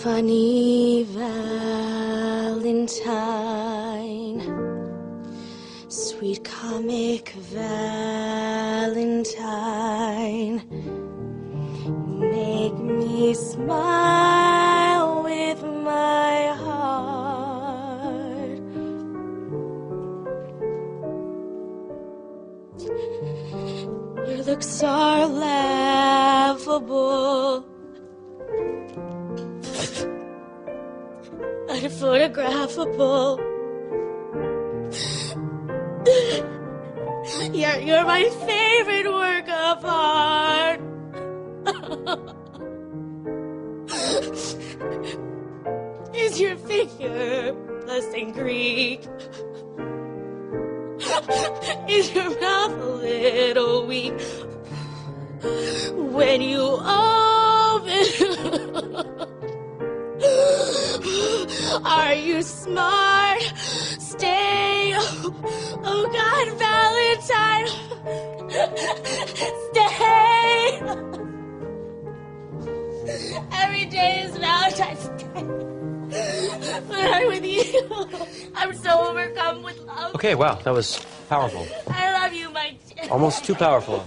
Funny Valentine, sweet comic Valentine, make me smile with my heart. Your looks are laughable, unphotographable. You're my favorite work of art. Is your figure less than Greek? Is your mouth a little weak when you open? Are you smart? Stay. Oh God, Valentine. Stay. Every day is Valentine's Day. When I'm with you, I'm so overcome with love. Okay, wow, that was powerful. I love you, my dear. Almost too powerful.